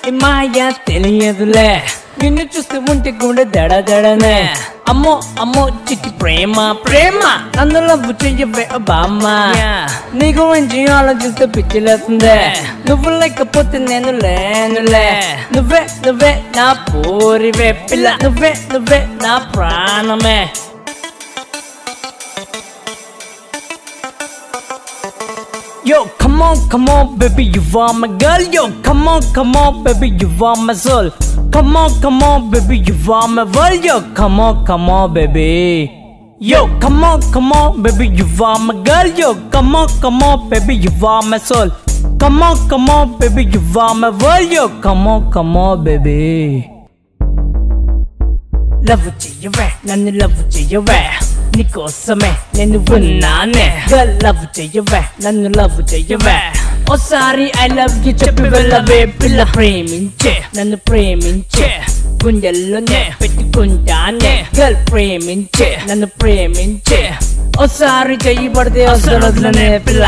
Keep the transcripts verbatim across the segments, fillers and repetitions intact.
మాయ తెలియదులే నిన్ను చూస్తూ ఉంటే కూడా దడ దడనే అమ్మో అమ్మో చిట్టి ప్రేమ ప్రేమ నన్ను లవ్వు చెయ్యవే బామ్మ నీ గురించి ఆలోచిస్తే పిచ్చిలేస్తుందే నువ్వు లేకపోతే నేను లేనులే నువ్వే నువ్వే నా పూరివే పిల్ల నువ్వే నువ్వే నా ప్రాణమే Yo, come on, come on, baby, you are my girl. Yo, come on, come on, baby, you are my soul. Come on, come on, baby, you are my world. Yo, come on, come on, baby. Yo, come on, come on, baby, you are my girl. Yo, come on, come on, baby, you are my soul. Come on, come on, baby, you are my world. Yo, come on, come on, baby. Love చెయ్యవే నన్ను love చెయ్యవే నీకోసమే నేను ఉన్నానే girl love చెయ్యవే నన్ను love చెయ్యవే ఓసారి I love you చెప్పి వెళ్ళవే పిల్ల ప్రేమించే నన్ను ప్రేమించే గుండెల్లోనే పెట్టుకుంటానే గర్ల్ ప్రేమించే నన్ను ప్రేమించే ఓసారి చెయ్యి పడితే వదలనే పిల్ల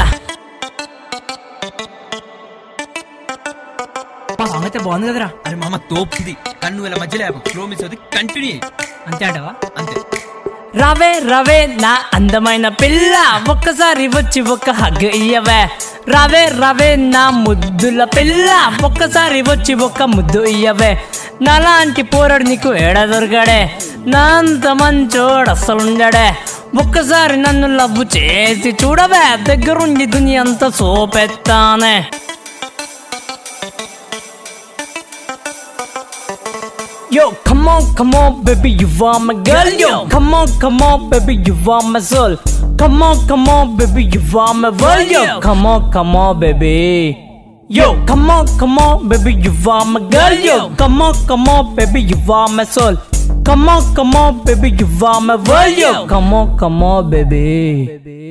సాంగ్ అయితే బాగుంది కదరా. అరే మామ తోపుంది కన్ను ఇలా మధ్యలో స్లో మిస్ అవుతుంది కంటిన్యూ అంతే అంటవా? అంతే. రవే రవే నా అందమైన పిల్ల ఒక్కసారి వచ్చి ఒక హగ్ ఇయ్యవే రవే రవే నా ముద్దుల పిల్ల ఒక్కసారి వచ్చి ఒక ముద్దు ఇయ్యవే నాలాంటి పోరాడు నీకు ఏడ దొరకడే నా అంత మంచోడు అస్సలుండడే ఒక్కసారి నన్ను లవ్ చేసి చూడవే దగ్గరుండి దునియా అంతా సోపెత్తానే Yo, come on, come on, baby, you are my girl. Yo, come on, come on, baby, you are my soul. Come on, come on, baby, you are my world. Yo, come on, come on, baby. Yo, come on, come on, baby, you are my girl. Yo, come on, come on, baby, you are my soul. Come on, come on, baby, you are my world. Yo, come on, come on, baby.